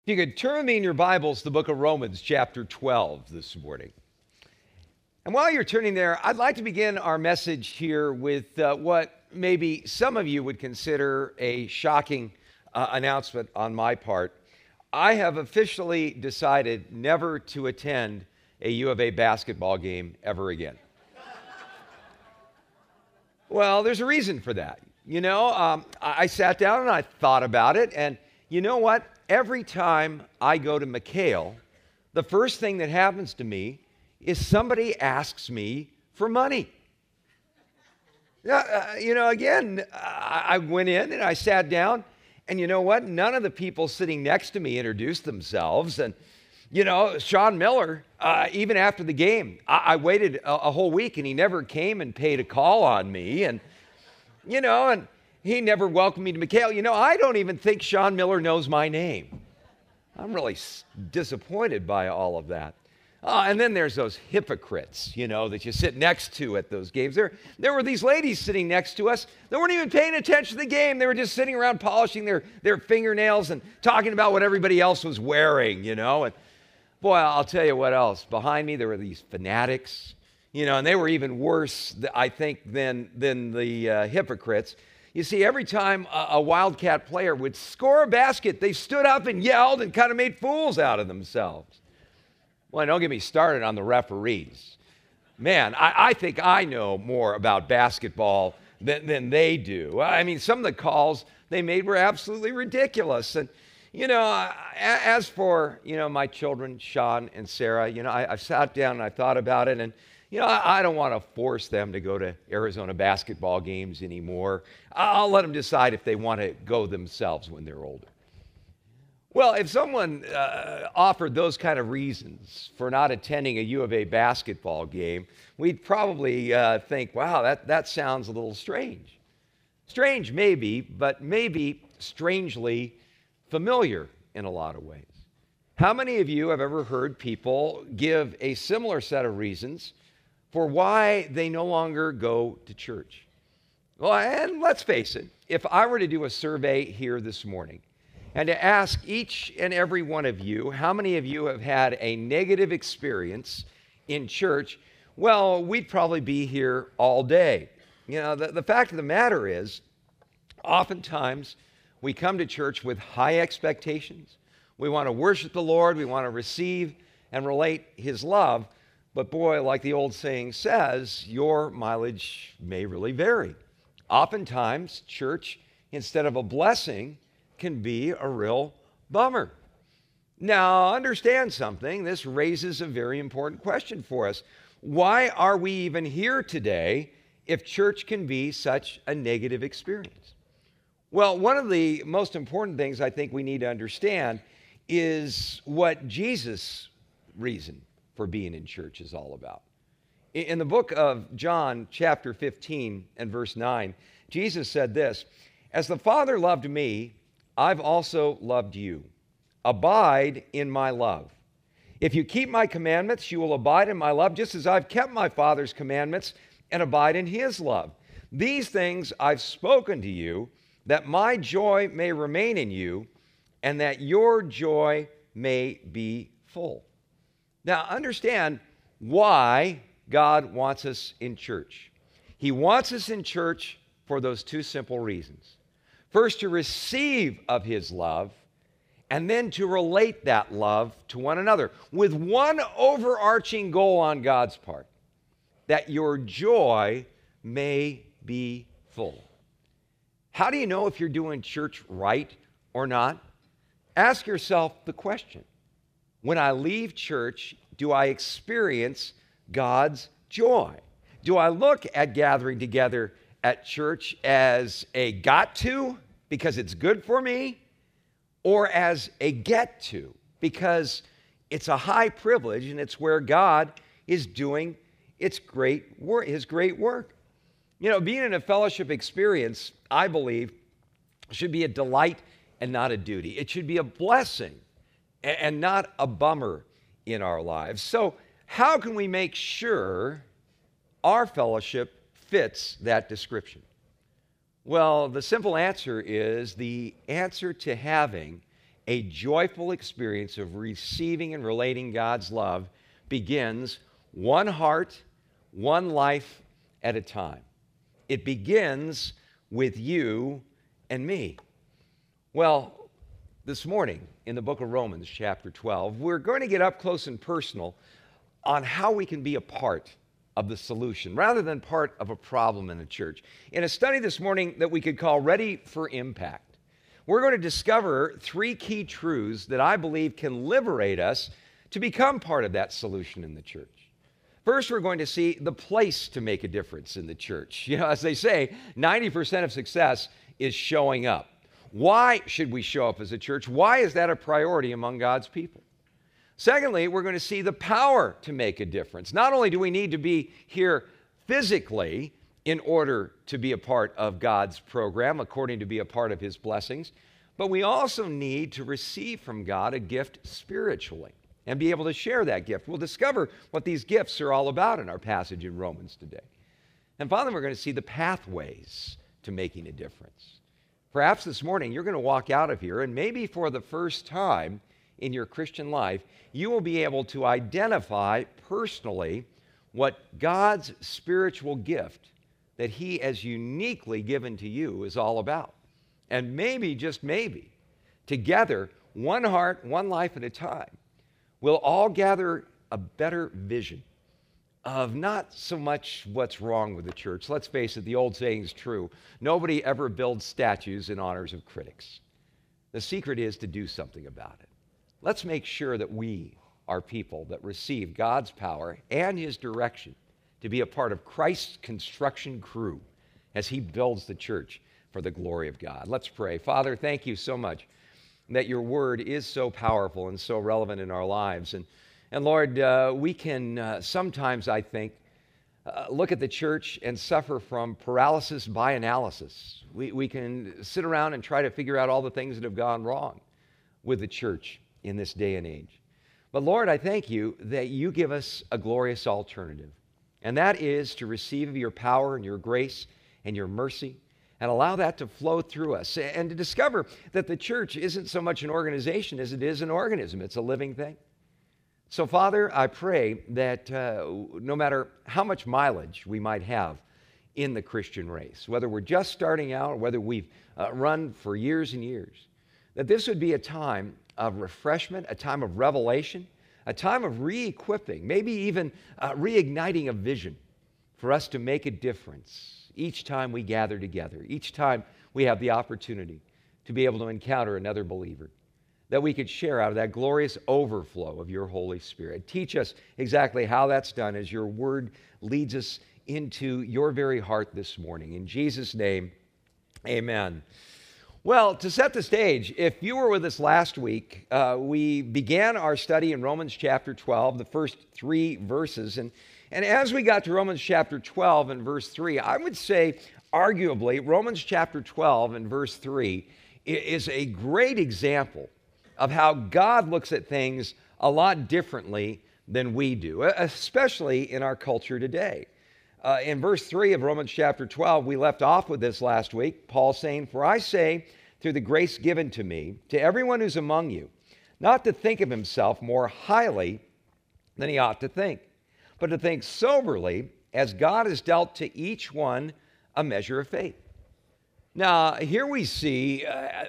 If you could turn me in your Bibles to the book of Romans, chapter 12 this morning. And while you're turning there, I'd like to begin our message here with what maybe some of you would consider a shocking announcement on my part. I have officially decided never to attend a U of A basketball game ever again. Well, there's a reason for that. I sat down and I thought about it, and you know what? Every time I go to McHale, the first thing that happens to me is somebody asks me for money. Again, I went in and I sat down, and you know what? None of the people sitting next to me introduced themselves. And, Sean Miller, even after the game, I waited a whole week, and he never came and paid a call on me. And he never welcomed me to McHale. I don't even think Sean Miller knows my name. I'm really disappointed by all of that. And then there's those hypocrites, that you sit next to at those games. There were these ladies sitting next to us. They weren't even paying attention to the game. They were just sitting around polishing their fingernails and talking about what everybody else was wearing, And boy, I'll tell you what else. Behind me, there were these fanatics, and they were even worse, I think, than the hypocrites. You see, every time a Wildcat player would score a basket, they stood up and yelled and kind of made fools out of themselves. Well, don't get me started on the referees. Man, I think I know more about basketball than they do. I mean, some of the calls they made were absolutely ridiculous. And, as for, my children, Sean and Sarah, I sat down and I thought about it, and I don't want to force them to go to Arizona basketball games anymore. I'll let them decide if they want to go themselves when they're older. Well, if someone offered those kind of reasons for not attending a U of A basketball game, we'd probably think, wow, that sounds a little strange. Strange maybe, but maybe strangely familiar in a lot of ways. How many of you have ever heard people give a similar set of reasons for why they no longer go to church? Well, and let's face it, if I were to do a survey here this morning and to ask each and every one of you, how many of you have had a negative experience in church, well, we'd probably be here all day. The fact of the matter is, oftentimes we come to church with high expectations. We want to worship the Lord. We want to receive and relate His love. But boy, like the old saying says, your mileage may really vary. Oftentimes, church, instead of a blessing, can be a real bummer. Now, understand something. This raises a very important question for us. Why are we even here today if church can be such a negative experience? Well, one of the most important things I think we need to understand is what Jesus' reason for being in church is all about. In the book of John, chapter 15 and verse 9, Jesus said this, "As the Father loved me, I've also loved you. Abide in my love. If you keep my commandments, you will abide in my love, just as I've kept my Father's commandments and abide in His love. These things I've spoken to you, that my joy may remain in you, and that your joy may be full." Now, understand why God wants us in church. He wants us in church for those two simple reasons. First, to receive of His love, and then to relate that love to one another with one overarching goal on God's part, that your joy may be full. How do you know if you're doing church right or not? Ask yourself the question. When I leave church, do I experience God's joy? Do I look at gathering together at church as a got to because it's good for me, or as a get to because it's a high privilege and it's where God is doing His great work? Being in a fellowship experience, I believe, should be a delight and not a duty. It should be a blessing and not a bummer in our lives. So how can we make sure our fellowship fits that description? Well, the simple answer is the answer to having a joyful experience of receiving and relating God's love begins one heart, one life at a time. It begins with you and me. Well, this morning in the book of Romans, chapter 12, we're going to get up close and personal on how we can be a part of the solution rather than part of a problem in a church. In a study this morning that we could call Ready for Impact, we're going to discover 3 key truths that I believe can liberate us to become part of that solution in the church. First, we're going to see the place to make a difference in the church. You know, as they say, 90% of success is showing up. Why should we show up as a church? Why is that a priority among God's people? Secondly, we're going to see the power to make a difference. Not only do we need to be here physically in order to be a part of God's program, according to be a part of His blessings, but we also need to receive from God a gift spiritually and be able to share that gift. We'll discover what these gifts are all about in our passage in Romans today. And finally, we're going to see the pathways to making a difference. Perhaps this morning you're going to walk out of here, and maybe for the first time in your Christian life, you will be able to identify personally what God's spiritual gift that He has uniquely given to you is all about. And maybe, just maybe, together, one heart, one life at a time, we'll all gather a better vision of not so much what's wrong with the church. Let's face it, the old saying is true. Nobody ever builds statues in honors of critics. The secret is to do something about it. Let's make sure that we are people that receive God's power and His direction to be a part of Christ's construction crew as He builds the church for the glory of God. Let's pray. Father, thank you so much that your word is so powerful and so relevant in our lives. And Lord, we can sometimes, I think, look at the church and suffer from paralysis by analysis. We can sit around and try to figure out all the things that have gone wrong with the church in this day and age. But Lord, I thank you that you give us a glorious alternative, and that is to receive your power and your grace and your mercy and allow that to flow through us and to discover that the church isn't so much an organization as it is an organism. It's a living thing. So, Father, I pray that no matter how much mileage we might have in the Christian race, whether we're just starting out or whether we've run for years and years, that this would be a time of refreshment, a time of revelation, a time of re-equipping, maybe even reigniting a vision for us to make a difference each time we gather together, each time we have the opportunity to be able to encounter another believer, that we could share out of that glorious overflow of your Holy Spirit. Teach us exactly how that's done as your word leads us into your very heart this morning. In Jesus' name, amen. Well, to set the stage, if you were with us last week, we began our study in Romans chapter 12, the first 3 verses. And as we got to Romans chapter 12 and verse 3, I would say, arguably, Romans chapter 12 and verse 3 is a great example of how God looks at things a lot differently than we do, especially in our culture today. In verse 3 of Romans chapter 12, we left off with this last week, Paul saying, "For I say, through the grace given to me, to everyone who's among you, not to think of himself more highly than he ought to think, but to think soberly, as God has dealt to each one a measure of faith." Now, here we see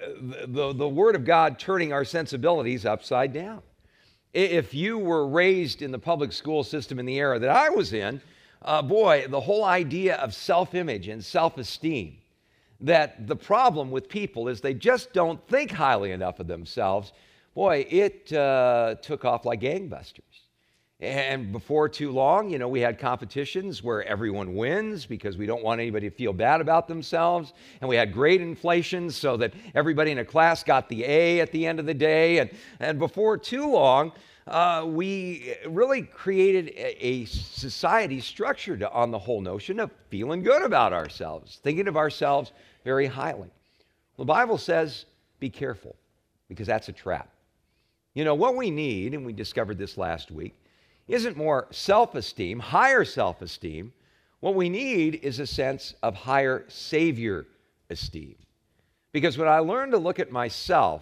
the Word of God turning our sensibilities upside down. If you were raised in the public school system in the era that I was in, boy, the whole idea of self-image and self-esteem, that the problem with people is they just don't think highly enough of themselves, boy, it took off like gangbusters. And before too long, we had competitions where everyone wins because we don't want anybody to feel bad about themselves. And we had grade inflation so that everybody in a class got the A at the end of the day. And before too long, we really created a society structured on the whole notion of feeling good about ourselves, thinking of ourselves very highly. The Bible says, be careful, because that's a trap. What we need, and we discovered this last week, isn't more self-esteem, higher self-esteem. What we need is a sense of higher Savior esteem. Because when I learn to look at myself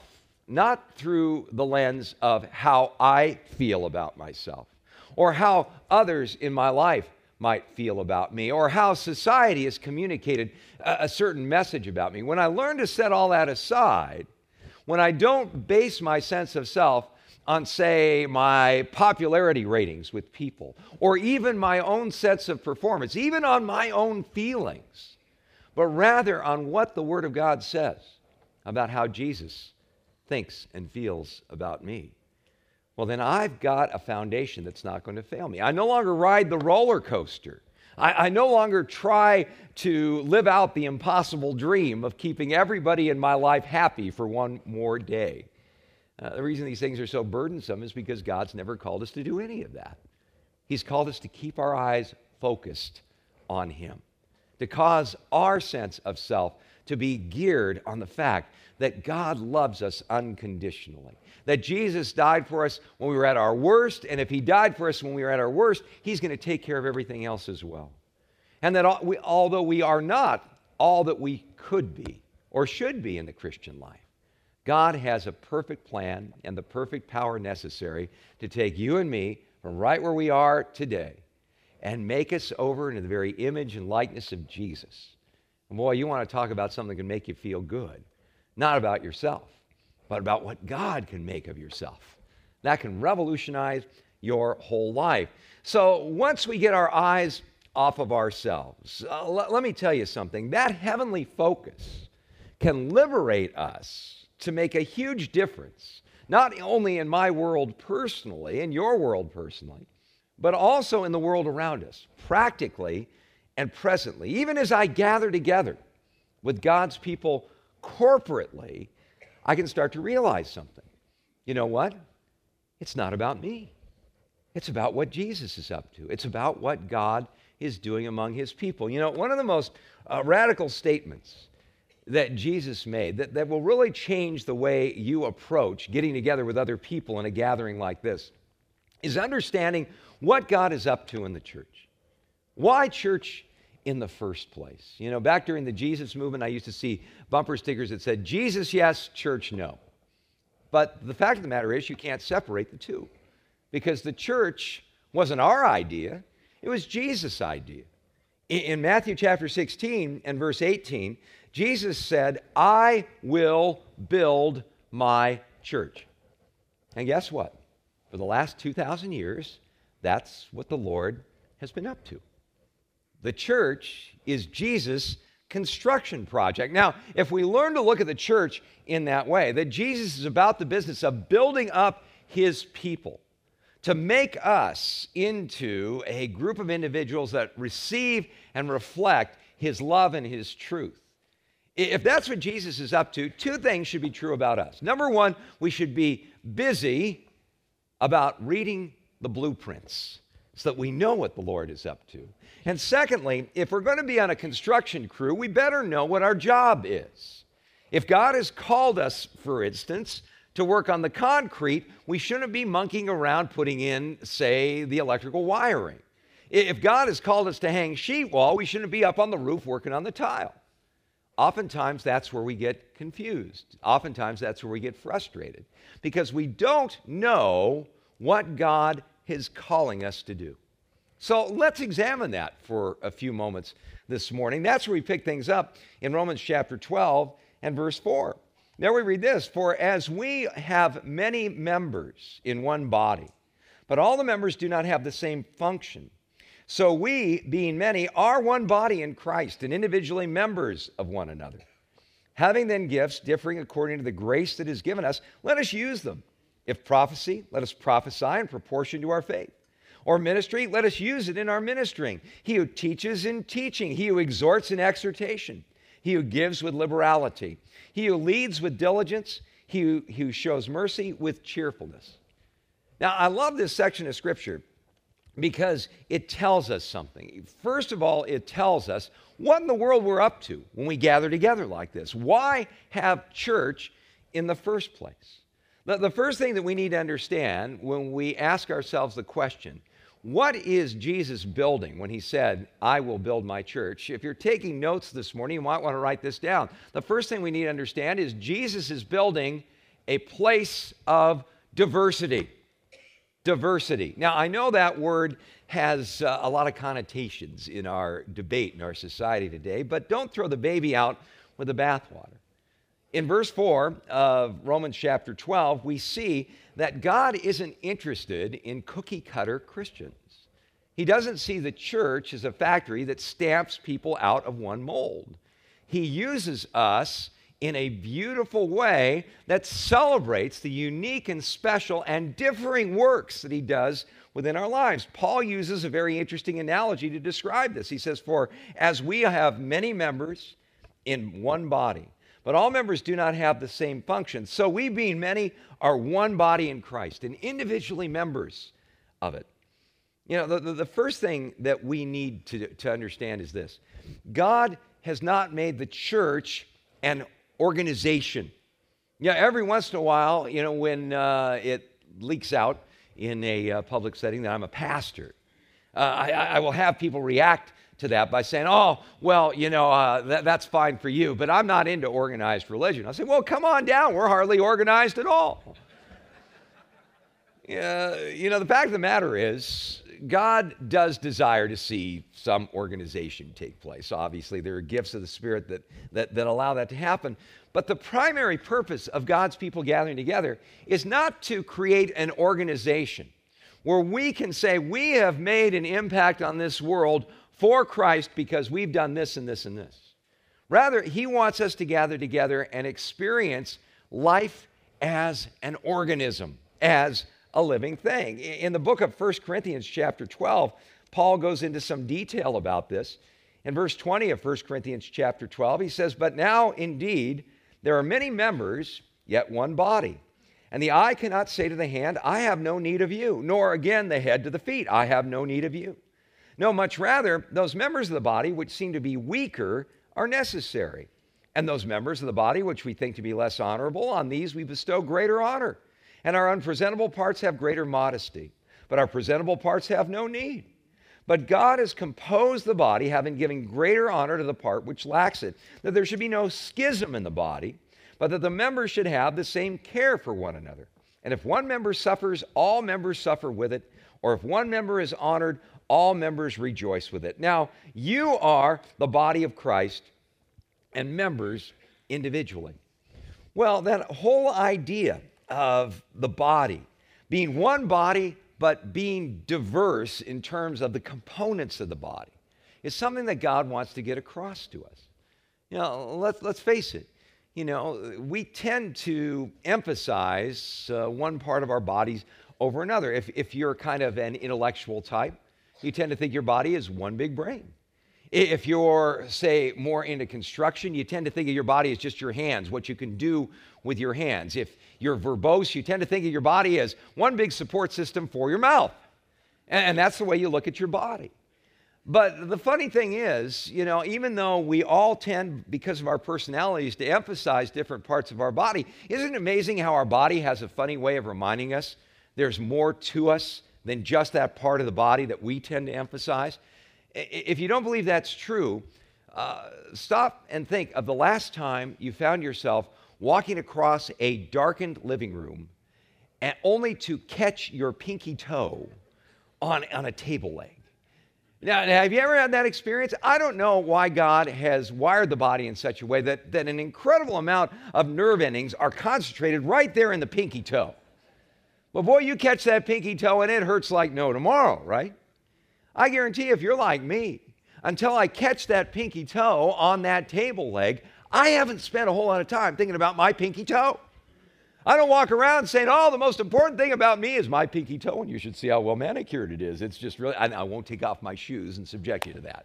not through the lens of how I feel about myself, or how others in my life might feel about me, or how society has communicated a certain message about me. When I learn to set all that aside, when I don't base my sense of self on, say, my popularity ratings with people, or even my own sense of performance, even on my own feelings, but rather on what the Word of God says about how Jesus thinks and feels about me, well, then I've got a foundation that's not going to fail me. I no longer ride the roller coaster. I no longer try to live out the impossible dream of keeping everybody in my life happy for one more day. The reason these things are so burdensome is because God's never called us to do any of that. He's called us to keep our eyes focused on Him, to cause our sense of self to be geared on the fact that God loves us unconditionally, that Jesus died for us when we were at our worst, and if He died for us when we were at our worst, He's going to take care of everything else as well. And that although we are not all that we could be or should be in the Christian life, God has a perfect plan and the perfect power necessary to take you and me from right where we are today and make us over into the very image and likeness of Jesus. And boy, you want to talk about something that can make you feel good. Not about yourself, but about what God can make of yourself. That can revolutionize your whole life. So once we get our eyes off of ourselves, let me tell you something. That heavenly focus can liberate us to make a huge difference, not only in my world personally, in your world personally, but also in the world around us, practically and presently. Even as I gather together with God's people corporately, I can start to realize something. You know what? It's not about me. It's about what Jesus is up to. It's about what God is doing among His people. You know, one of the most radical statements that Jesus made that will really change the way you approach getting together with other people in a gathering like this is understanding what God is up to in the church. Why church in the first place? You know, back during the Jesus movement, I used to see bumper stickers that said, Jesus yes, church no. But the fact of the matter is you can't separate the two, because the church wasn't our idea, it was Jesus' idea. In Matthew chapter 16 and verse 18, Jesus said, I will build my church. And guess what? For the last 2,000 years, that's what the Lord has been up to. The church is Jesus' construction project. Now, if we learn to look at the church in that way, that Jesus is about the business of building up His people, to make us into a group of individuals that receive and reflect His love and His truth. If that's what Jesus is up to, two things should be true about us. Number one, we should be busy about reading the blueprints so that we know what the Lord is up to. And secondly, if we're going to be on a construction crew, we better know what our job is. If God has called us, for instance, to work on the concrete, we shouldn't be monkeying around putting in, say, the electrical wiring. If God has called us to hang sheet wall, we shouldn't be up on the roof working on the tile. Oftentimes, that's where we get confused. Oftentimes, that's where we get frustrated, because we don't know what God is calling us to do. So let's examine that for a few moments this morning. That's where we pick things up in Romans chapter 12 and verse 4. There we read this, for as we have many members in one body, but all the members do not have the same function. So we, being many, are one body in Christ and individually members of one another. Having then gifts differing according to the grace that is given us, let us use them. If prophecy, let us prophesy in proportion to our faith. Or ministry, let us use it in our ministering. He who teaches in teaching, he who exhorts in exhortation, he who gives with liberality, he who leads with diligence, he who shows mercy with cheerfulness. Now, I love this section of Scripture because it tells us something. First of all, it tells us what in the world we're up to when we gather together like this. Why have church in the first place? The first thing that we need to understand when we ask ourselves the question, what is Jesus building when He said, I will build my church? If you're taking notes this morning, you might want to write this down. The first thing we need to understand is Jesus is building a place of diversity. Diversity. Now, I know that word has a lot of connotations in our debate in our society today, but don't throw the baby out with the bathwater. In verse 4 of Romans chapter 12, we see that God isn't interested in cookie-cutter Christians. He doesn't see the church as a factory that stamps people out of one mold. He uses us in a beautiful way that celebrates the unique and special and differing works that he does within our lives. Paul uses a very interesting analogy to describe this. He says, "For as we have many members in one body, but all members do not have the same function, so we being many are one body in Christ and individually members of it." You know, the first thing that we need to understand is this. God has not made the church an organization. Yeah, every once in a while, you know, when it leaks out in a public setting that I'm a pastor, I will have people react to that by saying, "Oh, well, you know, that's fine for you, but I'm not into organized religion." I'll say, "Well, come on down. We're hardly organized at all." You know, the fact of the matter is, God does desire to see some organization take place. Obviously, there are gifts of the Spirit that allow that to happen. But the primary purpose of God's people gathering together is not to create an organization where we can say we have made an impact on this world for Christ because we've done this and this and this. Rather, he wants us to gather together and experience life as an organism, as a living thing. In the book of 1 Corinthians chapter 12, Paul goes into some detail about this. In verse 20 of 1 Corinthians chapter 12, he says, "But now indeed there are many members, yet one body. And the eye cannot say to the hand, 'I have no need of you,' nor again the head to the feet, 'I have no need of you.' No, much rather, those members of the body which seem to be weaker are necessary. And those members of the body which we think to be less honorable, on these we bestow greater honor. And our unpresentable parts have greater modesty, but our presentable parts have no need. But God has composed the body, having given greater honor to the part which lacks it, that there should be no schism in the body, but that the members should have the same care for one another. And if one member suffers, all members suffer with it, or if one member is honored, all members rejoice with it. Now, you are the body of Christ and members individually." Well, that whole idea of the body being one body but being diverse in terms of the components of the body is something that God wants to get across to us. You know, let's face it. You know, we tend to emphasize one part of our bodies over another. If you're kind of an intellectual type, you tend to think your body is one big brain. If you're, say, more into construction, you tend to think of your body as just your hands, what you can do with your hands. If you're verbose, you tend to think of your body as one big support system for your mouth. And that's the way you look at your body. But the funny thing is, you know, even though we all tend, because of our personalities, to emphasize different parts of our body, isn't it amazing how our body has a funny way of reminding us there's more to us than just that part of the body that we tend to emphasize? If you don't believe that's true, stop and think of the last time you found yourself walking across a darkened living room and only to catch your pinky toe on a table leg. Now, have you ever had that experience? I don't know why God has wired the body in such a way that an incredible amount of nerve endings are concentrated right there in the pinky toe. But boy, you catch that pinky toe and it hurts like no tomorrow, right? I guarantee if you're like me, until I catch that pinky toe on that table leg, I haven't spent a whole lot of time thinking about my pinky toe. I don't walk around saying, "Oh, the most important thing about me is my pinky toe, and you should see how well manicured it is." It's just really, I won't take off my shoes and subject you to that.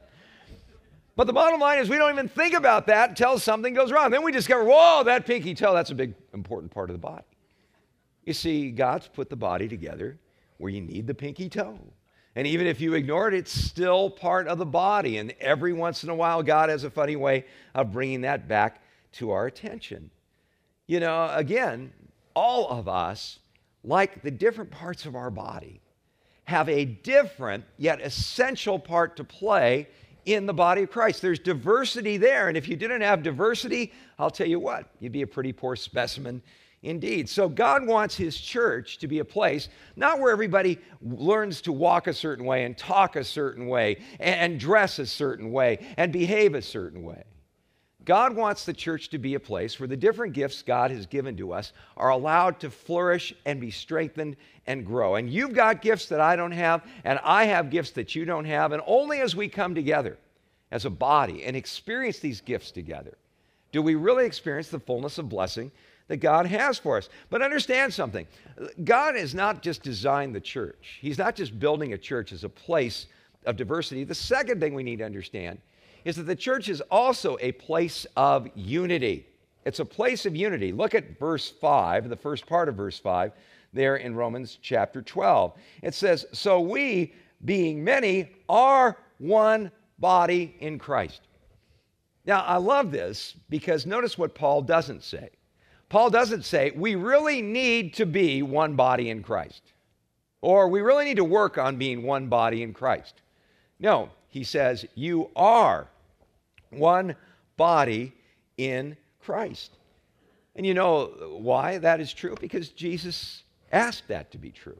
But the bottom line is we don't even think about that until something goes wrong. Then we discover, whoa, that pinky toe, that's a big, important part of the body. You see, God's put the body together where you need the pinky toe. And even if you ignore it, it's still part of the body. And every once in a while, God has a funny way of bringing that back to our attention. You know, again, all of us, like the different parts of our body, have a different yet essential part to play in the body of Christ. There's diversity there. And if you didn't have diversity, I'll tell you what, you'd be a pretty poor specimen indeed. So God wants his church to be a place, not where everybody learns to walk a certain way and talk a certain way and dress a certain way and behave a certain way. God wants the church to be a place where the different gifts God has given to us are allowed to flourish and be strengthened and grow. And you've got gifts that I don't have, and I have gifts that you don't have. And only as we come together as a body and experience these gifts together do we really experience the fullness of blessing that God has for us. But understand something. God has not just designed the church. He's not just building a church as a place of diversity. The second thing we need to understand is that the church is also a place of unity. It's a place of unity. Look at verse 5, the first part of verse 5, there in Romans chapter 12. It says, "So we, being many, are one body in Christ." Now, I love this because notice what Paul doesn't say. Paul doesn't say, we really need to be one body in Christ, or we really need to work on being one body in Christ. No, he says, you are one body in Christ. And you know why that is true? Because Jesus asked that to be true.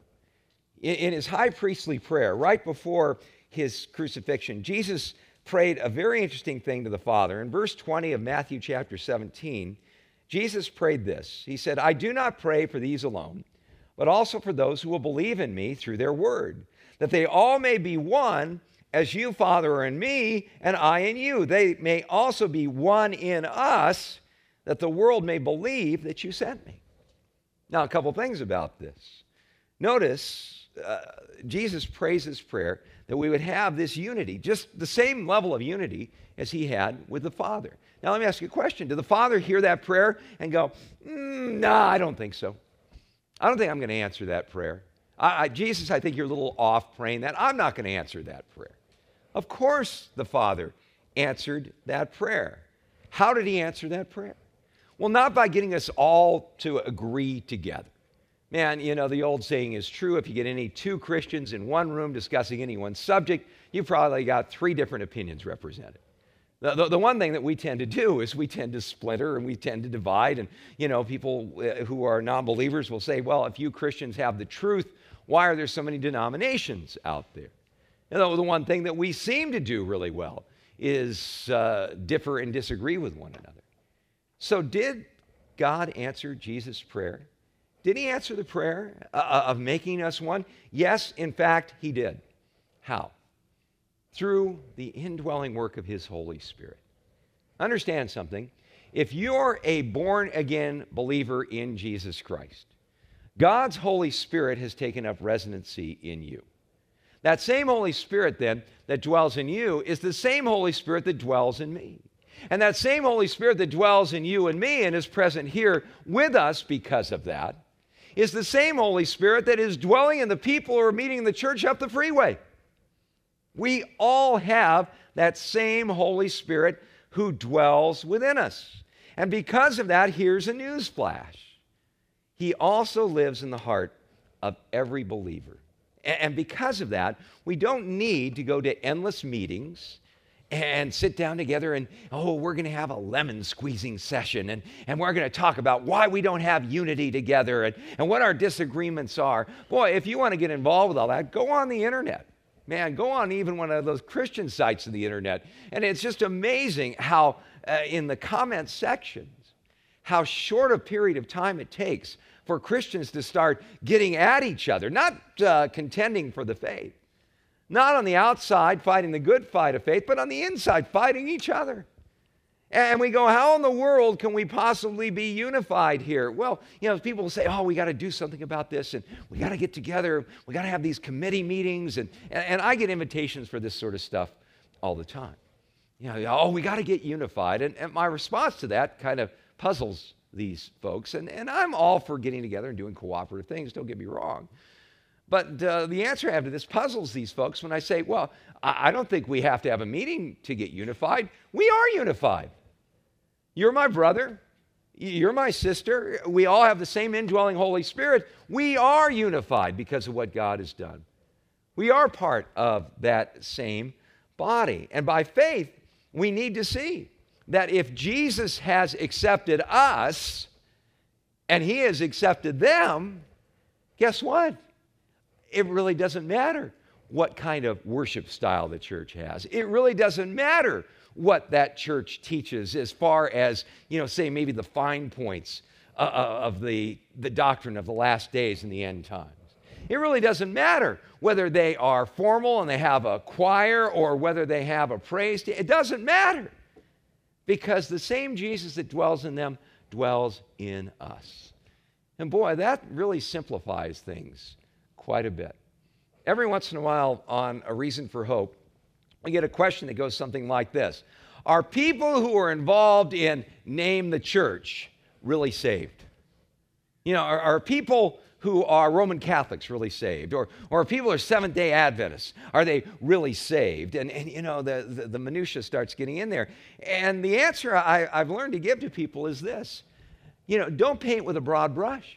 In his high priestly prayer, right before his crucifixion, Jesus prayed a very interesting thing to the Father. In verse 20 of Matthew chapter 17, Jesus prayed this. He said, "I do not pray for these alone, but also for those who will believe in me through their word, that they all may be one, as you, Father, are in me, and I in you. They may also be one in us, that the world may believe that you sent me." Now, a couple things about this. Notice, Jesus prays this prayer that we would have this unity, just the same level of unity as he had with the Father. Now, let me ask you a question. Did the Father hear that prayer and go, nah, I don't think so. I don't think I'm going to answer that prayer. Jesus, I think you're a little off praying that. I'm not going to answer that prayer. Of course the Father answered that prayer. How did he answer that prayer? Well, not by getting us all to agree together. Man, you know, the old saying is true. If you get any two Christians in one room discussing any one subject, you've probably got three different opinions represented. The one thing that we tend to do is we tend to splinter and we tend to divide. And, you know, people who are non-believers will say, well, if you Christians have the truth, why are there so many denominations out there? You know, the one thing that we seem to do really well is differ and disagree with one another. So did God answer Jesus' prayer? Did he answer the prayer of making us one? Yes, in fact, he did. How? Through the indwelling work of his Holy Spirit. Understand something. If you're a born-again believer in Jesus Christ, God's Holy Spirit has taken up residency in you. That same Holy Spirit, then, that dwells in you is the same Holy Spirit that dwells in me. And that same Holy Spirit that dwells in you and me and is present here with us because of that is the same Holy Spirit that is dwelling in the people who are meeting in the church up the freeway. We all have that same Holy Spirit who dwells within us. And because of that, here's a news flash. He also lives in the heart of every believer. And because of that, we don't need to go to endless meetings and sit down together and, we're going to have a lemon squeezing session and we're going to talk about why we don't have unity together and what our disagreements are. Boy, if you want to get involved with all that, go on the internet. Man, go on even one of those Christian sites of the internet. And it's just amazing how in the comment sections, how short a period of time it takes for Christians to start getting at each other, not contending for the faith. Not on the outside fighting the good fight of faith, but on the inside fighting each other. And we go, how in the world can we possibly be unified here? Well, you know, people say, we got to do something about this, and we got to get together. We got to have these committee meetings, and I get invitations for this sort of stuff all the time. You know, we got to get unified. And my response to that kind of puzzles these folks. And I'm all for getting together and doing cooperative things, don't get me wrong. But the answer I have to this puzzles these folks when I say, well, I don't think we have to have a meeting to get unified. We are unified. You're my brother. You're my sister. We all have the same indwelling Holy Spirit. We are unified because of what God has done. We are part of that same body. And by faith, we need to see that if Jesus has accepted us, and he has accepted them, guess what? It really doesn't matter what kind of worship style the church has. It really doesn't matter what that church teaches as far as, say maybe the fine points of the doctrine of the last days and the end times. It really doesn't matter whether they are formal and they have a choir or whether they have a praise team. It doesn't matter, because the same Jesus that dwells in them dwells in us. And boy, that really simplifies things quite a bit. Every once in a while on A Reason for Hope, we get a question that goes something like this: are people who are involved in Name the Church really saved? Are people who are Roman Catholics really saved? Or people who are Seventh-day Adventists, are they really saved? And the minutia starts getting in there. And the answer I've learned to give to people is this: don't paint with a broad brush.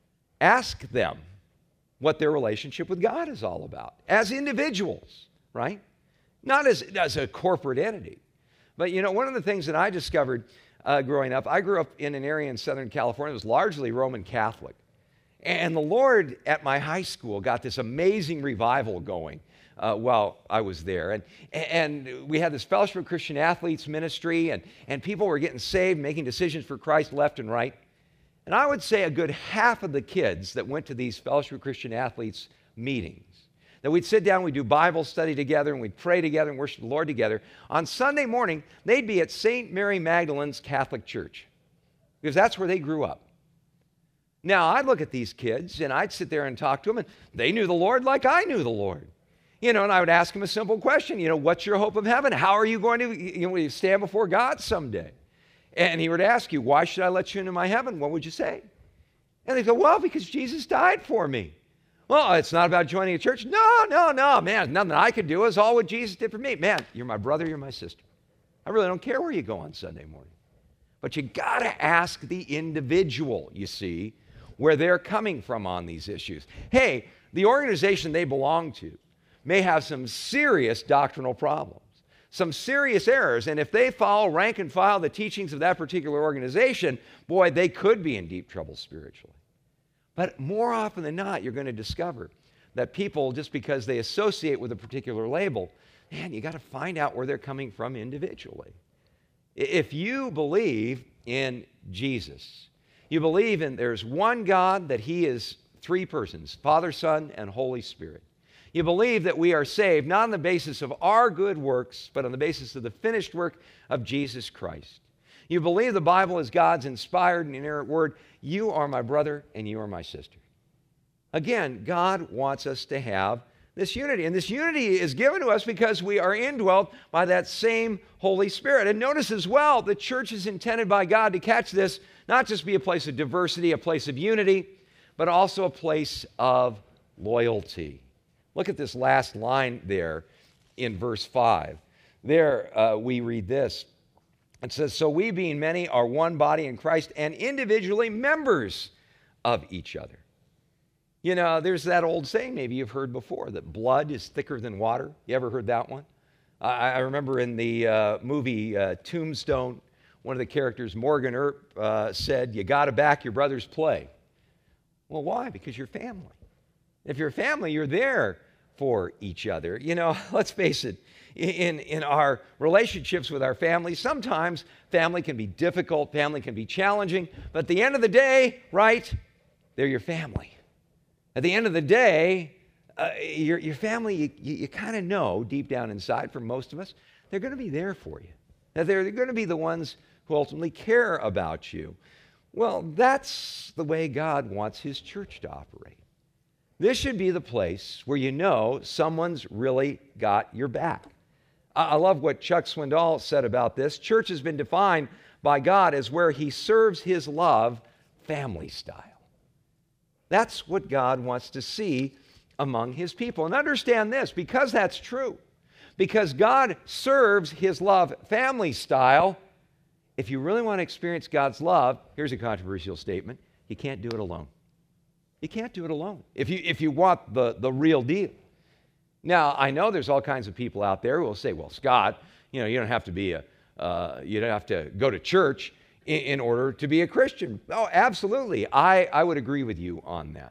Ask them what their relationship with God is all about as individuals, right? Not as a corporate entity. But one of the things that I discovered growing up, I grew up in an area in Southern California that was largely Roman Catholic. And the Lord at my high school got this amazing revival going while I was there. And we had this Fellowship of Christian Athletes ministry, and people were getting saved, making decisions for Christ left and right. And I would say a good half of the kids that went to these Fellowship of Christian Athletes meetings, that we'd sit down, we'd do Bible study together, and we'd pray together and worship the Lord together. On Sunday morning, they'd be at St. Mary Magdalene's Catholic Church, because that's where they grew up. Now, I'd look at these kids, and I'd sit there and talk to them, and they knew the Lord like I knew the Lord. And I would ask them a simple question, what's your hope of heaven? How are you going to stand before God someday? And he would ask you, why should I let you into my heaven? What would you say? And they'd go, well, because Jesus died for me. Well, it's not about joining a church. No, man, nothing I could do. Is all what Jesus did for me. Man, you're my brother, you're my sister. I really don't care where you go on Sunday morning. But you got to ask the individual, you see, where they're coming from on these issues. Hey, the organization they belong to may have some serious doctrinal problems, some serious errors, and if they follow rank and file the teachings of that particular organization, boy, they could be in deep trouble spiritually. But more often than not, you're going to discover that people, just because they associate with a particular label, man, you got to find out where they're coming from individually. If you believe in Jesus, you believe in there's one God, that he is three persons, Father, Son, and Holy Spirit. You believe that we are saved not on the basis of our good works, but on the basis of the finished work of Jesus Christ. You believe the Bible is God's inspired and inerrant word. You are my brother and you are my sister. Again, God wants us to have this unity. And this unity is given to us because we are indwelt by that same Holy Spirit. And notice as well, the church is intended by God to catch this, not just be a place of diversity, a place of unity, but also a place of loyalty. Look at this last line there in verse 5. There we read this. It says, so we being many are one body in Christ and individually members of each other. There's that old saying maybe you've heard before, that blood is thicker than water. You ever heard that one? I remember in the movie Tombstone, one of the characters, Morgan Earp, said, you got to back your brother's play. Well, why? Because you're family. If you're family, you're there for each other. Let's face it, in our relationships with our family, sometimes family can be difficult, family can be challenging, but at the end of the day, right, they're your family. At the end of the day, your family, you kind of know deep down inside, for most of us, they're going to be there for you. That they're going to be the ones who ultimately care about you. Well, that's the way God wants his church to operate. This should be the place where you know someone's really got your back. I love what Chuck Swindoll said about this. Church has been defined by God as where he serves his love family style. That's what God wants to see among his people. And understand this, because that's true, because God serves his love family style, if you really want to experience God's love, here's a controversial statement, you can't do it alone. You can't do it alone if you want the real deal. Now, I know there's all kinds of people out there who will say, well, Scott, you don't have to be you don't have to go to church in order to be a Christian. Oh, absolutely. I would agree with you on that.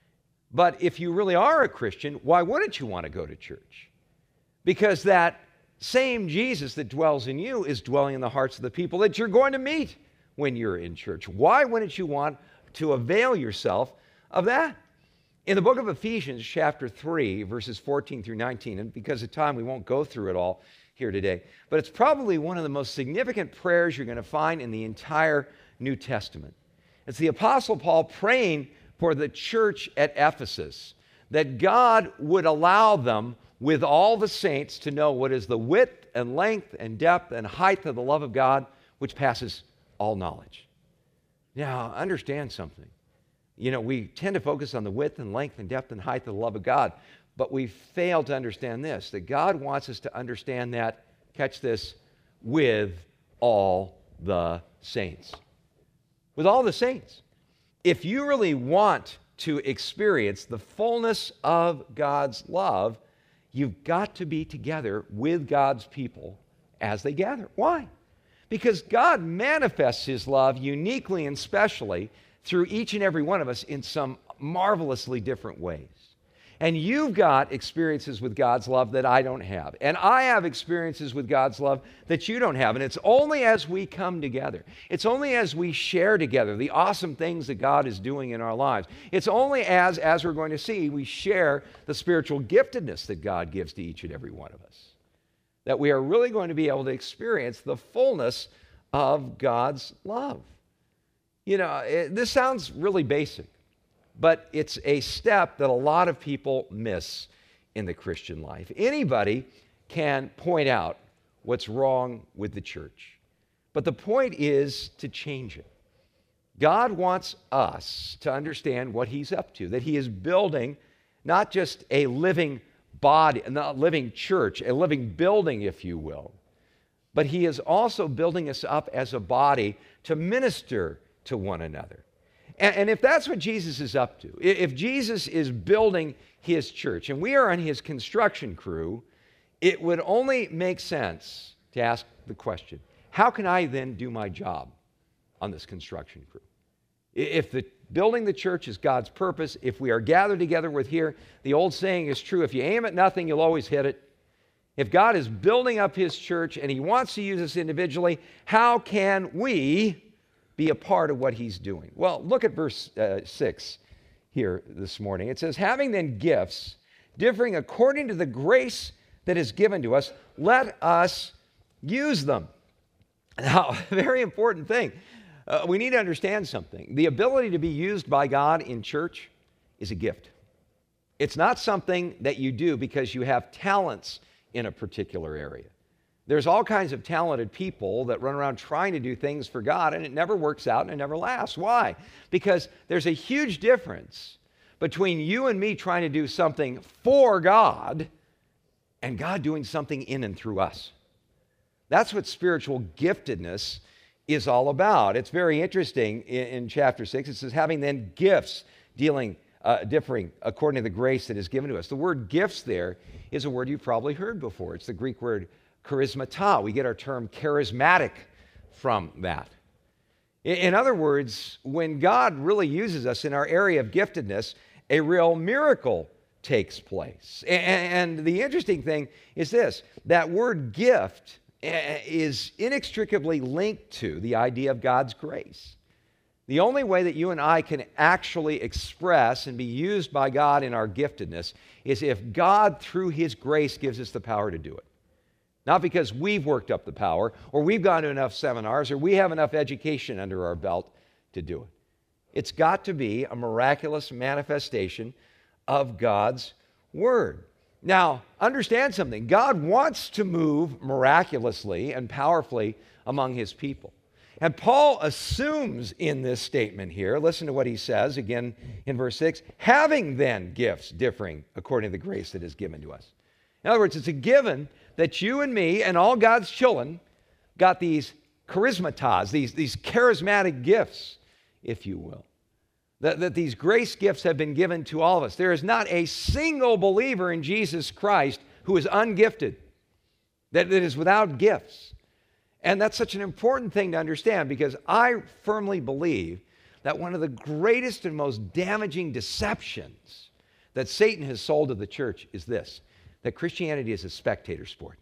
But if you really are a Christian, why wouldn't you want to go to church? Because that same Jesus that dwells in you is dwelling in the hearts of the people that you're going to meet when you're in church. Why wouldn't you want to avail yourself of that? In the book of Ephesians, chapter 3, verses 14 through 19, and because of time, we won't go through it all here today, but it's probably one of the most significant prayers you're going to find in the entire New Testament. It's the Apostle Paul praying for the church at Ephesus, that God would allow them with all the saints to know what is the width and length and depth and height of the love of God, which passes all knowledge. Now, understand something. You know, we tend to focus on the width and length and depth and height of the love of God, but we fail to understand this, that God wants us to understand that, catch this, with all the saints. With all the saints. If you really want to experience the fullness of God's love, you've got to be together with God's people as they gather. Why? Because God manifests His love uniquely and specially through each and every one of us in some marvelously different ways. And you've got experiences with God's love that I don't have. And I have experiences with God's love that you don't have. And it's only as we come together, it's only as we share together the awesome things that God is doing in our lives. It's only as we're going to see, we share the spiritual giftedness that God gives to each and every one of us, that we are really going to be able to experience the fullness of God's love. You know, this sounds really basic, but it's a step that a lot of people miss in the Christian life. Anybody can point out what's wrong with the church, but the point is to change it. God wants us to understand what He's up to, that He is building not just a living body, not a living church, a living building, if you will, but He is also building us up as a body to minister to one another. And if that's what Jesus is up to, if Jesus is building His church and we are on His construction crew, it would only make sense to ask the question, how can I then do my job on this construction crew? If building the church is God's purpose, if we are gathered together with here, the old saying is true, if you aim at nothing, you'll always hit it. If God is building up His church and He wants to use us individually, how can we be a part of what He's doing? Well, look at verse 6 here this morning. It says, having then gifts differing according to the grace that is given to us, let us use them. Now, a very important thing. We need to understand something. The ability to be used by God in church is a gift. It's not something that you do because you have talents in a particular area. There's all kinds of talented people that run around trying to do things for God, and it never works out and it never lasts. Why? Because there's a huge difference between you and me trying to do something for God and God doing something in and through us. That's what spiritual giftedness is all about. It's very interesting in chapter 6. It says, having then gifts differing according to the grace that is given to us. The word gifts there is a word you've probably heard before. It's the Greek word charismata. We get our term charismatic from that. In other words, when God really uses us in our area of giftedness, a real miracle takes place. And the interesting thing is this, that word gift is inextricably linked to the idea of God's grace. The only way that you and I can actually express and be used by God in our giftedness is if God, through His grace, gives us the power to do it. Not because we've worked up the power, or we've gone to enough seminars, or we have enough education under our belt to do it. It's got to be a miraculous manifestation of God's Word. Now, understand something. God wants to move miraculously and powerfully among His people. And Paul assumes in this statement here, listen to what he says again in verse 6, having then gifts differing according to the grace that is given to us. In other words, it's a given that you and me and all God's children got these charismatas, these charismatic gifts, if you will. That these grace gifts have been given to all of us. There is not a single believer in Jesus Christ who is ungifted, that is without gifts. And that's such an important thing to understand, because I firmly believe that one of the greatest and most damaging deceptions that Satan has sold to the church is this, that Christianity is a spectator sport.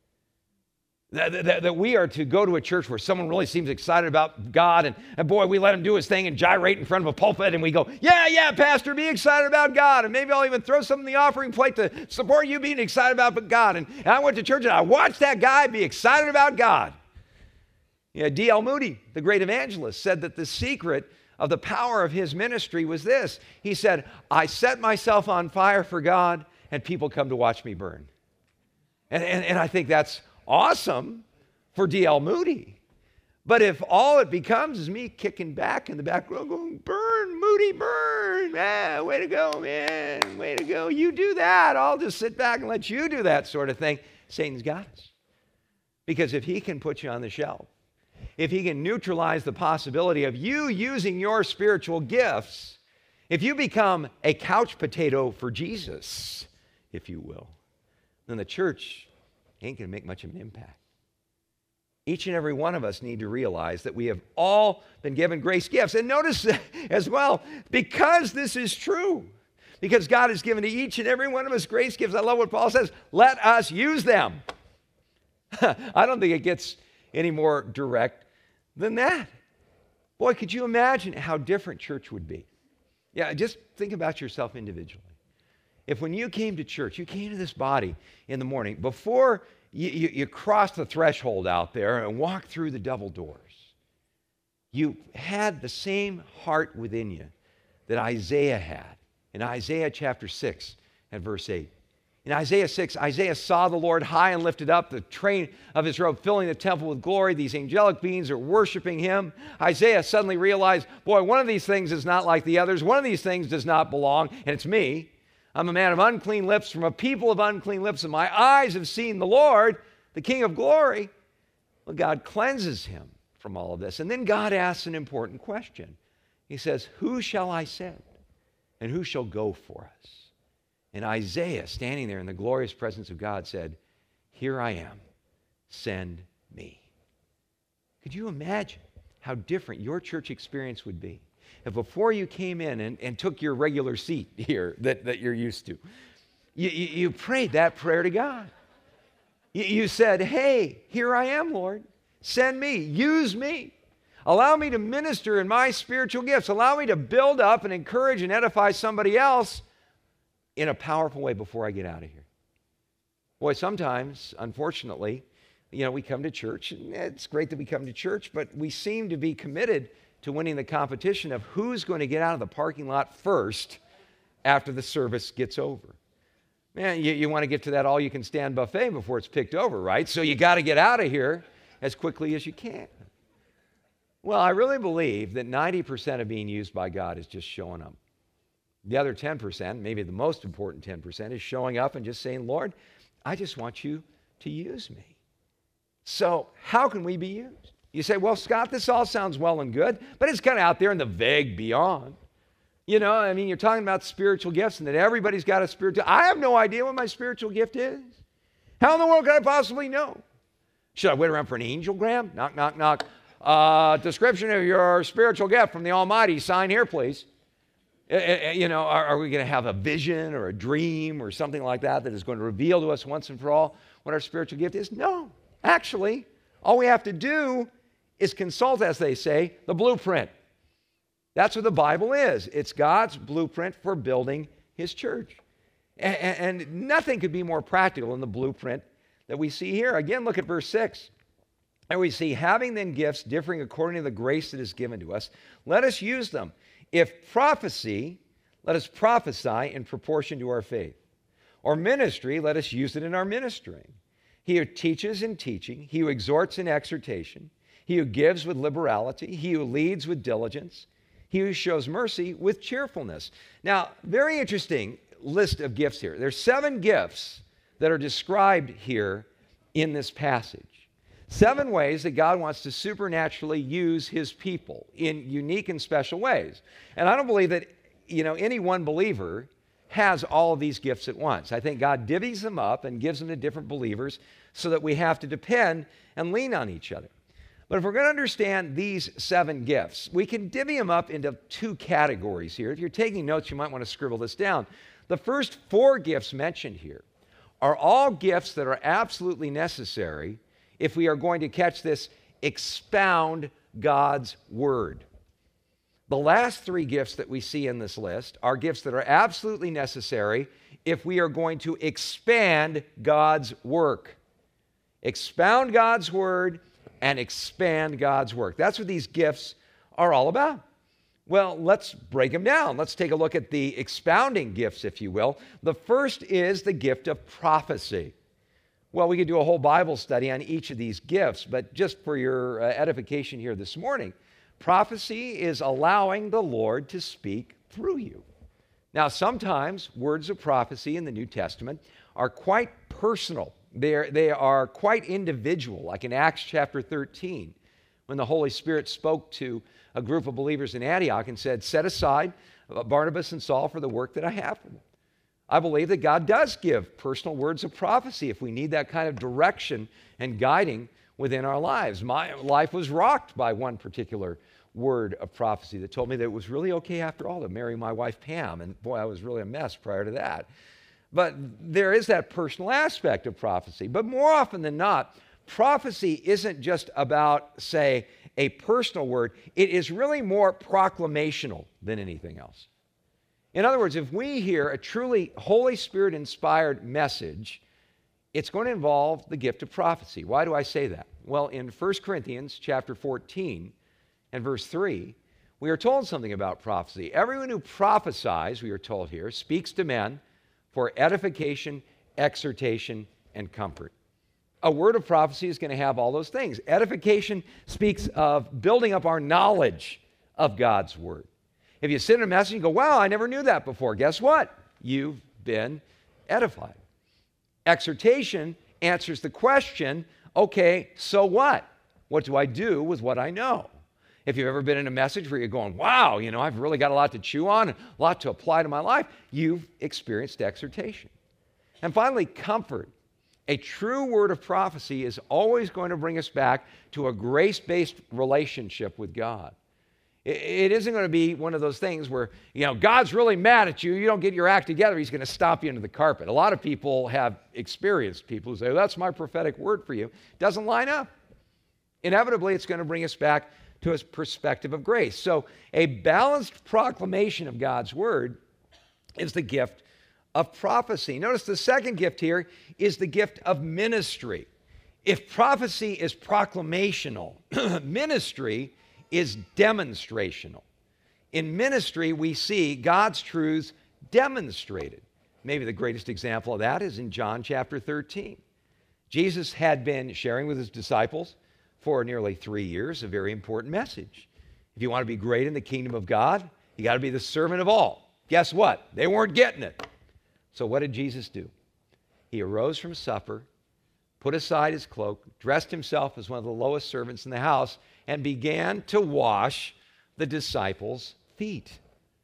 That we are to go to a church where someone really seems excited about God, and boy, we let him do his thing and gyrate in front of a pulpit, and we go, yeah, Pastor, be excited about God, and maybe I'll even throw something in the offering plate to support you being excited about God. And I went to church and I watched that guy be excited about God. Yeah, D.L. Moody, the great evangelist, said that the secret of the power of his ministry was this. He said, I set myself on fire for God, and people come to watch me burn. And I think that's awesome for D.L. Moody. But if all it becomes is me kicking back in the back row going, burn, Moody, burn. Way to go, man. Way to go. You do that. I'll just sit back and let you do that sort of thing. Satan's got us. Because if he can put you on the shelf, if he can neutralize the possibility of you using your spiritual gifts, if you become a couch potato for Jesus, if you will, then the church ain't going to make much of an impact. Each and every one of us need to realize that we have all been given grace gifts. And notice as well, because this is true, because God has given to each and every one of us grace gifts, I love what Paul says, let us use them. I don't think it gets any more direct than that. Boy, could you imagine how different church would be? Yeah, just think about yourself individually. If when you came to church, you came to this body in the morning, before you crossed the threshold out there and walked through the double doors, you had the same heart within you that Isaiah had in Isaiah chapter 6 and verse 8. In Isaiah 6, Isaiah saw the Lord high and lifted up, the train of his robe filling the temple with glory. These angelic beings are worshiping him. Isaiah suddenly realized, boy, one of these things is not like the others. One of these things does not belong, and it's me. I'm a man of unclean lips, from a people of unclean lips, and my eyes have seen the Lord, the King of glory. Well, God cleanses him from all of this. And then God asks an important question. He says, who shall I send, and who shall go for us? And Isaiah, standing there in the glorious presence of God, said, here I am, send me. Could you imagine how different your church experience would be if before you came in and took your regular seat here that you're used to, you prayed that prayer to God. You said, hey, here I am, Lord. Send me. Use me. Allow me to minister in my spiritual gifts. Allow me to build up and encourage and edify somebody else in a powerful way before I get out of here. Boy, sometimes, unfortunately, we come to church, and it's great that we come to church, but we seem to be committed to winning the competition of who's going to get out of the parking lot first after the service gets over. Man, you want to get to that all-you-can-stand buffet before it's picked over, right? So you got to get out of here as quickly as you can. Well, I really believe that 90% of being used by God is just showing up. The other 10%, maybe the most important 10%, is showing up and just saying, Lord, I just want you to use me. So how can we be used? You say, well, Scott, this all sounds well and good, but it's kind of out there in the vague beyond. You're talking about spiritual gifts and that everybody's got a spiritual. I have no idea what my spiritual gift is. How in the world could I possibly know? Should I wait around for an angiogram? Knock, knock, knock. Description of your spiritual gift from the Almighty. Sign here, please. Are we going to have a vision or a dream or something like that is going to reveal to us once and for all what our spiritual gift is? No. Actually, all we have to do is consult, as they say, the blueprint. That's what the Bible is. It's God's blueprint for building his church. And nothing could be more practical than the blueprint that we see here. Again, look at verse 6. And we see, having then gifts differing according to the grace that is given to us, let us use them. If prophecy, let us prophesy in proportion to our faith. Or ministry, let us use it in our ministering. He who teaches in teaching, he who exhorts in exhortation, he who gives with liberality, he who leads with diligence, he who shows mercy with cheerfulness. Now, very interesting list of gifts here. There's 7 gifts that are described here in this passage. 7 ways that God wants to supernaturally use his people in unique and special ways. And I don't believe that, any one believer has all of these gifts at once. I think God divvies them up and gives them to different believers so that we have to depend and lean on each other. But if we're going to understand these 7 gifts, we can divvy them up into 2 categories here. If you're taking notes, you might want to scribble this down. The first 4 gifts mentioned here are all gifts that are absolutely necessary if we are going to catch this expound God's word. The last 3 gifts that we see in this list are gifts that are absolutely necessary if we are going to expand God's work. Expound God's word and expand God's work. That's what these gifts are all about. Well, let's break them down. Let's take a look at the expounding gifts, if you will. The first is the gift of prophecy. Well, we could do a whole Bible study on each of these gifts, but just for your edification here this morning, prophecy is allowing the Lord to speak through you. Now, sometimes words of prophecy in the New Testament are quite personal. They are quite individual, like in Acts chapter 13, when the Holy Spirit spoke to a group of believers in Antioch and said, set aside Barnabas and Saul for the work that I have for them. I believe that God does give personal words of prophecy if we need that kind of direction and guiding within our lives. My life was rocked by one particular word of prophecy that told me that it was really okay after all to marry my wife Pam. And boy, I was really a mess prior to that. But there is that personal aspect of prophecy. But more often than not, prophecy isn't just about, say, a personal word. It is really more proclamational than anything else. In other words, if we hear a truly Holy Spirit-inspired message, it's going to involve the gift of prophecy. Why do I say that? Well, in 1 Corinthians chapter 14 and verse 3, we are told something about prophecy. Everyone who prophesies, we are told here, speaks to men for edification, exhortation, and comfort. A word of prophecy is going to have all those things. Edification speaks of building up our knowledge of God's word. If you sit in a message and go, wow, I never knew that before, guess what? You've been edified. Exhortation answers the question, okay, so what? What do I do with what I know? If you've ever been in a message where you're going, wow, I've really got a lot to chew on and a lot to apply to my life, you've experienced exhortation. And finally, comfort. A true word of prophecy is always going to bring us back to a grace-based relationship with God. It isn't going to be one of those things where, God's really mad at you. You don't get your act together. He's going to stomp you into the carpet. A lot of people have experienced people who say, that's my prophetic word for you. It doesn't line up. Inevitably, it's going to bring us back to a perspective of grace. So a balanced proclamation of God's word is the gift of prophecy. Notice the second gift here is the gift of ministry. If prophecy is proclamational, ministry is demonstrational. In ministry, we see God's truths demonstrated. Maybe the greatest example of that is in John chapter 13. Jesus had been sharing with his disciples for nearly 3 years a very important message. If you want to be great in the kingdom of God, you got to be the servant of all. Guess what? They weren't getting it. So what did Jesus do? He arose from supper, put aside his cloak, dressed himself as one of the lowest servants in the house, and began to wash the disciples' feet.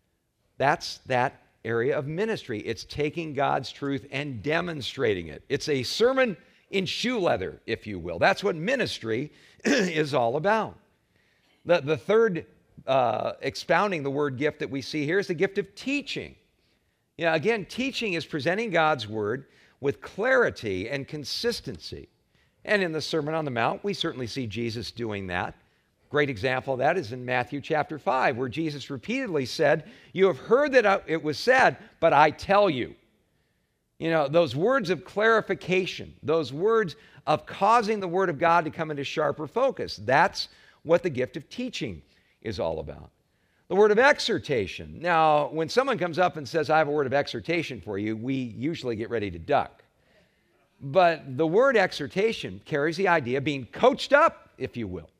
That's that area of ministry. It's taking God's truth and demonstrating it. It's a sermon in shoe leather, if you will. That's what ministry is all about. The third expounding the word gift that we see here is the gift of teaching. Again, teaching is presenting God's word with clarity and consistency. And in the Sermon on the Mount, we certainly see Jesus doing that. Great example of that is in Matthew chapter 5, where Jesus repeatedly said, you have heard that it was said, but I tell you. Those words of clarification, those words of causing the word of God to come into sharper focus. That's what the gift of teaching is all about. The word of exhortation. Now, when someone comes up and says, I have a word of exhortation for you, we usually get ready to duck. But the word exhortation carries the idea of being coached up, if you will,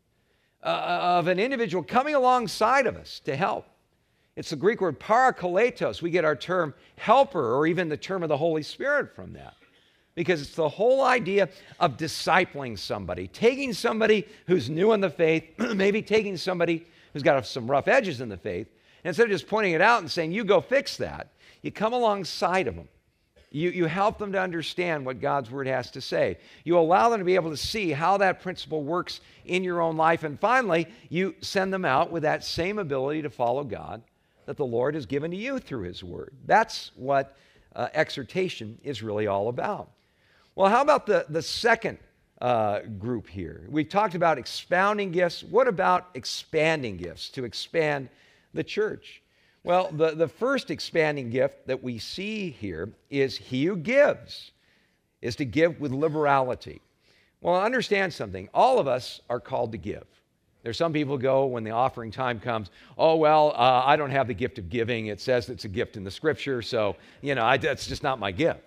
of an individual coming alongside of us to help. It's the Greek word parakletos. We get our term helper, or even the term of the Holy Spirit from that. Because it's the whole idea of discipling somebody, taking somebody who's new in the faith, maybe taking somebody who's got some rough edges in the faith, Instead of just pointing it out and saying, you go fix that, you come alongside of them. You help them to understand what God's word has to say. You allow them to be able to see how that principle works in your own life. And finally, you send them out with that same ability to follow God that the Lord has given to you through his word. That's what exhortation is really all about. Well, how about the second group here? We've talked about expounding gifts. What about expanding gifts to expand the church? Well, the first expanding gift that we see here is he who gives, is to give with liberality. Well, understand something. All of us are called to give. There's some people who go when the offering time comes, oh, well, I don't have the gift of giving. It says it's a gift in the scripture, so, that's just not my gift.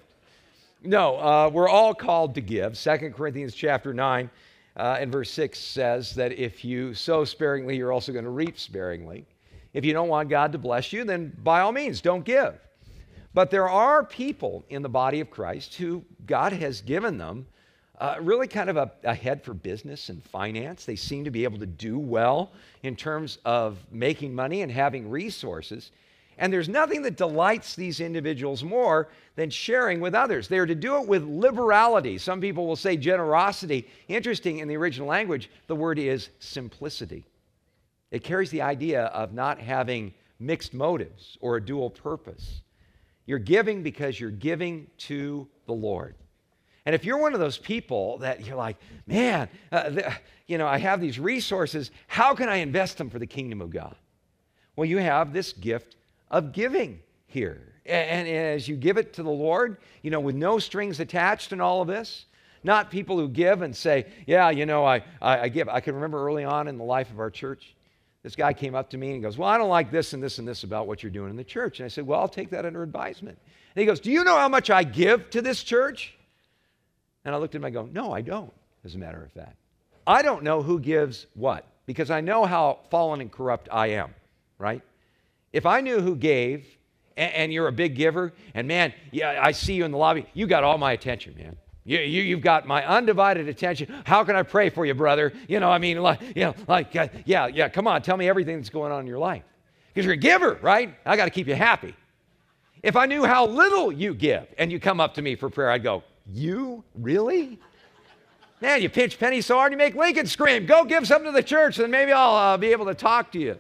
No, we're all called to give. 2 Corinthians chapter 9 and verse 6 says that if you sow sparingly, you're also going to reap sparingly. If you don't want God to bless you, then by all means, don't give. But there are people in the body of Christ who God has given them really kind of a head for business and finance. They seem to be able to do well in terms of making money and having resources. And there's nothing that delights these individuals more than sharing with others. They are to do it with liberality. Some people will say generosity. Interesting, in the original language, the word is simplicity. It carries the idea of not having mixed motives or a dual purpose. You're giving because you're giving to the Lord. And if you're one of those people that you're like, man, I have these resources, how can I invest them for the kingdom of God? Well, you have this gift of giving here. And as you give it to the Lord, with no strings attached and all of this, not people who give and say, yeah, I give. I can remember early on in the life of our church, this guy came up to me and he goes, well, I don't like this and this and this about what you're doing in the church. And I said, well, I'll take that under advisement. And he goes, do you know how much I give to this church? And I looked at him and I go, no, I don't, as a matter of fact. I don't know who gives what, because I know how fallen and corrupt I am, right? If I knew who gave, and you're a big giver, and man, yeah, I see you in the lobby, you got all my attention, man. You've got my undivided attention. How can I pray for you, brother? Come on, tell me everything that's going on in your life. Because you're a giver, right? I got to keep you happy. If I knew how little you give and you come up to me for prayer, I'd go, you? Really? Man, you pinch pennies so hard you make Lincoln scream. Go give something to the church, and maybe I'll be able to talk to you.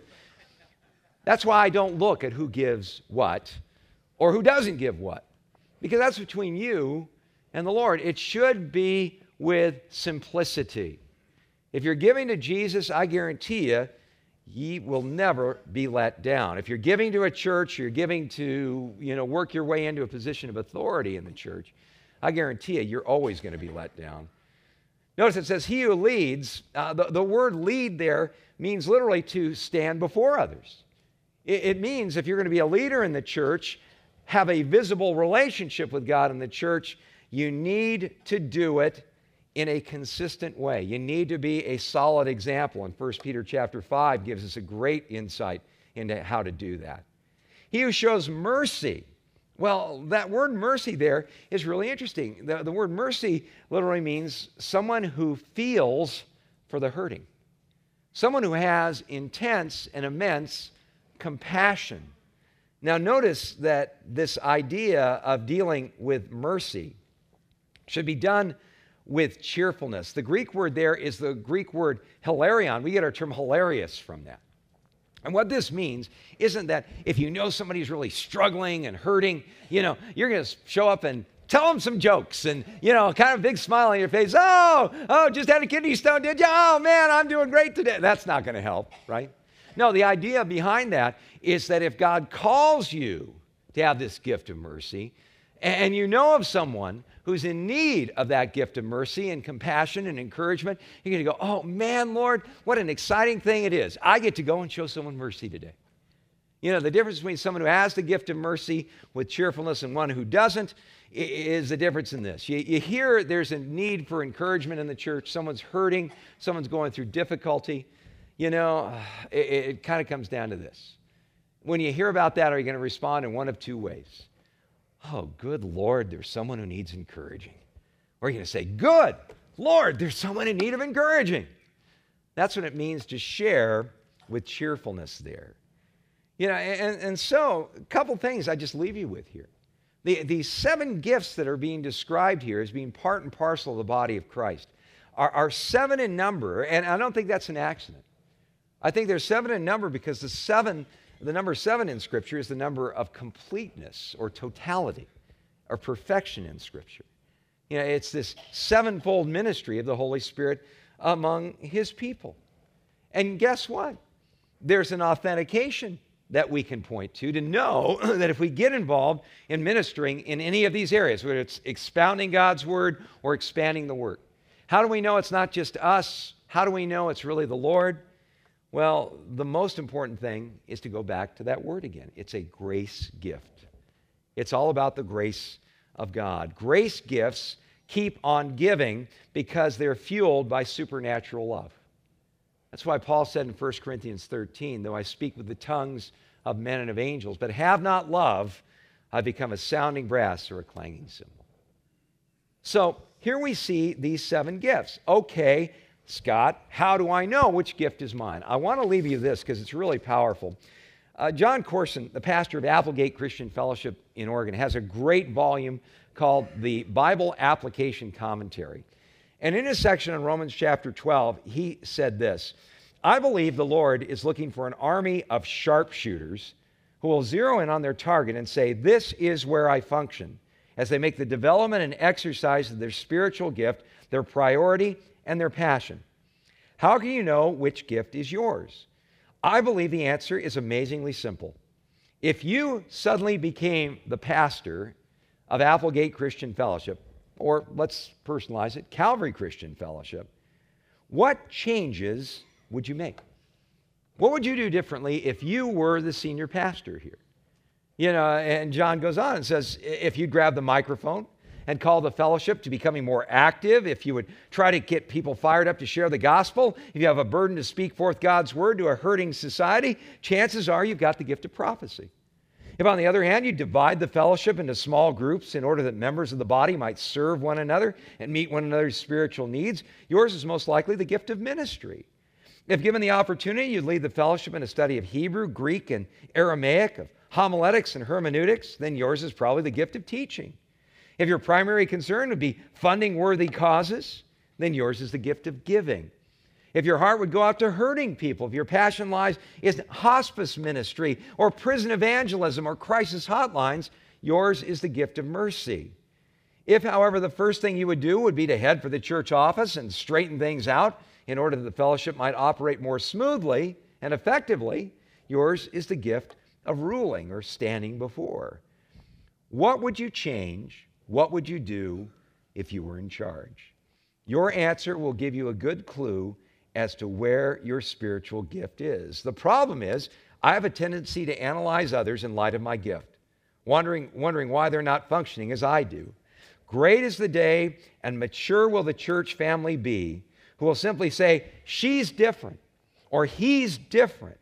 That's why I don't look at who gives what or who doesn't give what. Because that's between you and the Lord. It should be with simplicity. If you're giving to Jesus, I guarantee you, ye will never be let down. If you're giving to a church, you're giving to, work your way into a position of authority in the church, I guarantee you, you're always going to be let down. Notice it says, he who leads, the word lead there means literally to stand before others. It means if you're going to be a leader in the church, have a visible relationship with God in the church, you need to do it in a consistent way. You need to be a solid example. And 1 Peter chapter 5 gives us a great insight into how to do that. He who shows mercy. Well, that word mercy there is really interesting. The word mercy literally means someone who feels for the hurting. Someone who has intense and immense compassion. Now notice that this idea of dealing with mercy should be done with cheerfulness. The Greek word there is the Greek word hilarion. We get our term hilarious from that. And what this means isn't that if you know somebody's really struggling and hurting, you're going to show up and tell them some jokes and, kind of a big smile on your face. Oh, just had a kidney stone, did you? Oh, man, I'm doing great today. That's not going to help, right? No, the idea behind that is that if God calls you to have this gift of mercy, and you know of someone who's in need of that gift of mercy and compassion and encouragement, you're going to go, oh man, Lord, what an exciting thing it is. I get to go and show someone mercy today. The difference between someone who has the gift of mercy with cheerfulness and one who doesn't is the difference in this. You hear there's a need for encouragement in the church. Someone's hurting. Someone's going through difficulty. It kind of comes down to this. When you hear about that, are you going to respond in one of two ways? Oh, good Lord, there's someone who needs encouraging. Or you're going to say, good Lord, there's someone in need of encouraging. That's what it means to share with cheerfulness there. And so a couple things I just leave you with here. These 7 gifts that are being described here as being part and parcel of the body of Christ are 7 in number, and I don't think that's an accident. I think they're 7 in number because the number 7 in Scripture is the number of completeness or totality or perfection in Scripture. It's this 7-fold ministry of the Holy Spirit among His people. And guess what? There's an authentication that we can point to know that if we get involved in ministering in any of these areas, whether it's expounding God's Word or expanding the work, how do we know it's not just us? How do we know it's really the Lord? Well, the most important thing is to go back to that word again. It's a grace gift. It's all about the grace of God. Grace gifts keep on giving because they're fueled by supernatural love. That's why Paul said in 1 Corinthians 13, though I speak with the tongues of men and of angels, but have not love, I become a sounding brass or a clanging cymbal. So here we see these 7 gifts. Okay, Scott, how do I know which gift is mine? I want to leave you this because it's really powerful. John Corson, the pastor of Applegate Christian Fellowship in Oregon, has a great volume called the Bible Application Commentary. And in his section on Romans chapter 12, he said this: I believe the Lord is looking for an army of sharpshooters who will zero in on their target and say, this is where I function, as they make the development and exercise of their spiritual gift their priority and their passion. How can you know which gift is yours? I believe the answer is amazingly simple. If you suddenly became the pastor of Applegate Christian Fellowship, or let's personalize it, Calvary Christian Fellowship, what changes would you make? What would you do differently if you were the senior pastor here? And John goes on and says, if you'd grab the microphone and call the fellowship to becoming more active, if you would try to get people fired up to share the gospel, if you have a burden to speak forth God's word to a hurting society, chances are you've got the gift of prophecy. If, on the other hand, you divide the fellowship into small groups in order that members of the body might serve one another and meet one another's spiritual needs, yours is most likely the gift of ministry. If given the opportunity, you'd lead the fellowship in a study of Hebrew, Greek, and Aramaic, of homiletics and hermeneutics, then yours is probably the gift of teaching. If your primary concern would be funding worthy causes, then yours is the gift of giving. If your heart would go out to hurting people, if your passion lies in hospice ministry or prison evangelism or crisis hotlines, yours is the gift of mercy. If, however, the first thing you would do would be to head for the church office and straighten things out in order that the fellowship might operate more smoothly and effectively, yours is the gift of ruling or standing before. What would you change? What would you do if you were in charge? Your answer will give you a good clue as to where your spiritual gift is. The problem is, I have a tendency to analyze others in light of my gift, wondering why they're not functioning as I do. Great is the day and mature will the church family be who will simply say, she's different or he's different.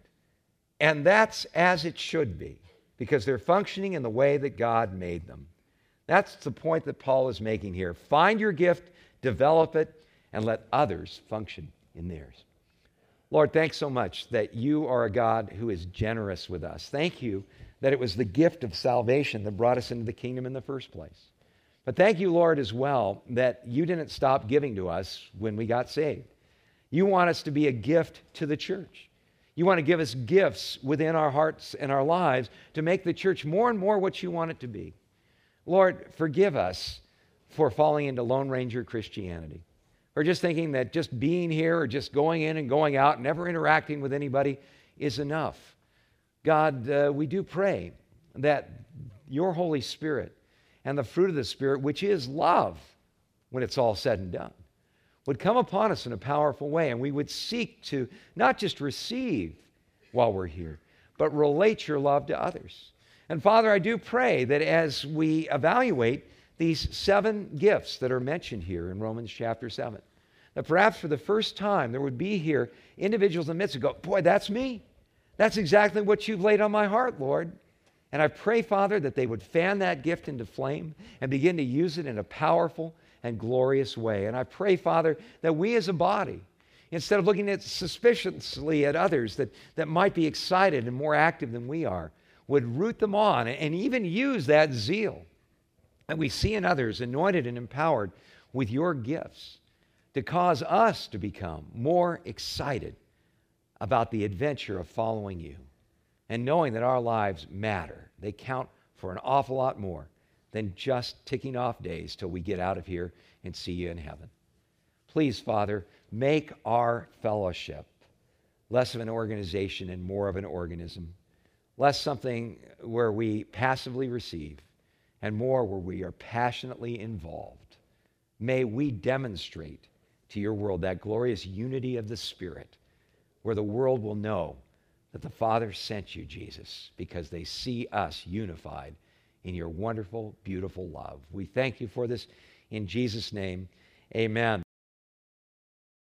And that's as it should be because they're functioning in the way that God made them. That's the point that Paul is making here. Find your gift, develop it, and let others function in theirs. Lord, thanks so much that you are a God who is generous with us. Thank you that it was the gift of salvation that brought us into the kingdom in the first place. But thank you, Lord, as well, that you didn't stop giving to us when we got saved. You want us to be a gift to the church. You want to give us gifts within our hearts and our lives to make the church more and more what you want it to be. Lord, forgive us for falling into Lone Ranger Christianity, or just thinking that just being here or just going in and going out, never interacting with anybody is enough. God, we do pray that your Holy Spirit and the fruit of the Spirit, which is love, when it's all said and done, would come upon us in a powerful way, and we would seek to not just receive while we're here, but relate your love to others. And Father, I do pray that as we evaluate these 7 gifts that are mentioned here in Romans chapter 7, that perhaps for the first time there would be here individuals in the midst who go, boy, that's me. That's exactly what you've laid on my heart, Lord. And I pray, Father, that they would fan that gift into flame and begin to use it in a powerful and glorious way. And I pray, Father, that we as a body, instead of looking at suspiciously at others that might be excited and more active than we are, would root them on and even use that zeal that we see in others anointed and empowered with your gifts to cause us to become more excited about the adventure of following you and knowing that our lives matter. They count for an awful lot more than just ticking off days till we get out of here and see you in heaven. Please, Father, make our fellowship less of an organization and more of an organism, less something where we passively receive and more where we are passionately involved. May we demonstrate to your world that glorious unity of the Spirit, where the world will know that the Father sent you, Jesus, because they see us unified in your wonderful, beautiful love. We thank you for this in Jesus' name. Amen.